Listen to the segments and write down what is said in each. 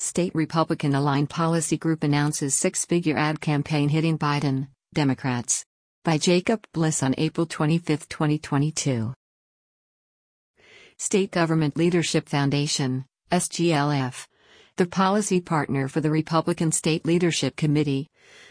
state Republican-aligned policy group announces six-figure ad campaign hitting Biden, Democrats. By Jacob Bliss on April 25, 2022. State Government Leadership Foundation, SGLF, the policy partner for the Republican State Leadership Committee,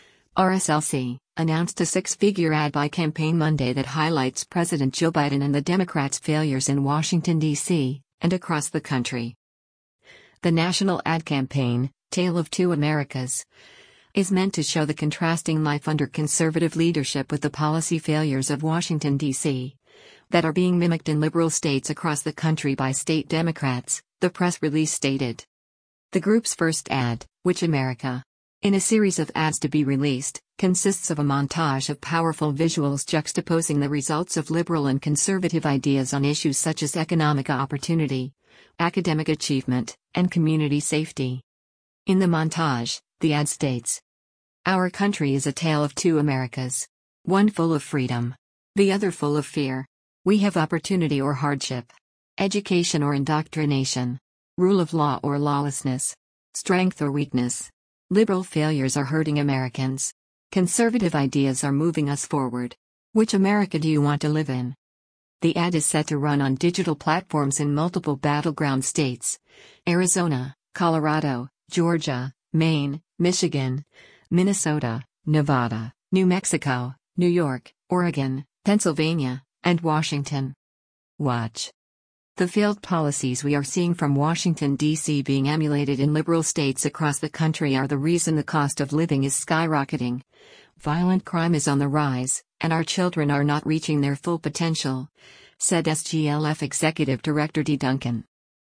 RSLC, announced a six-figure ad buy campaign Monday that highlights President Joe Biden and the Democrats' failures in Washington, D.C., and across the country. The national ad campaign, Tale of Two Americas, is meant to show the contrasting life under conservative leadership with the policy failures of Washington, D.C., that are being mimicked in liberal states across the country by state Democrats, the press release stated. The group's first ad, Which America? In a series of ads to be released, consists of a montage of powerful visuals juxtaposing the results of liberal and conservative ideas on issues such as economic opportunity, academic achievement, and community safety. In the montage, the ad states, "Our country is a tale of two Americas. One full of freedom. The other full of fear. We have opportunity or hardship. Education or indoctrination. Rule of law or lawlessness. Strength or weakness. Liberal failures are hurting Americans. Conservative ideas are moving us forward. Which America do you want to live in?" The ad is set to run on digital platforms in multiple battleground states: Arizona, Colorado, Georgia, Maine, Michigan, Minnesota, Nevada, New Mexico, New York, Oregon, Pennsylvania, and Washington. Watch. The failed policies we are seeing from Washington, D.C. being emulated in liberal states across the country are the reason the cost of living is skyrocketing, violent crime is on the rise, and our children are not reaching their full potential, said SGLF Executive Director D. Duncan.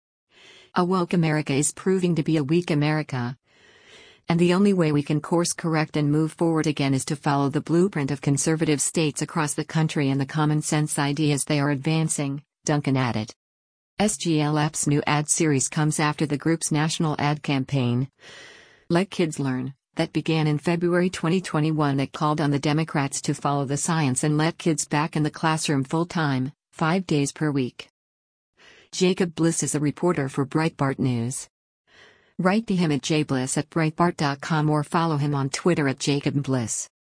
A woke America is proving to be a weak America. And the only way we can course correct and move forward again is to follow the blueprint of conservative states across the country and the common sense ideas they are advancing, Duncan added. SGLF's new ad series comes after the group's national ad campaign, Let Kids Learn, that began in February 2021 that called on the Democrats to follow the science and let kids back in the classroom full-time, 5 days per week. Jacob Bliss is a reporter for Breitbart News. Write to him at jbliss@breitbart.com or follow him on Twitter at @JacobBliss.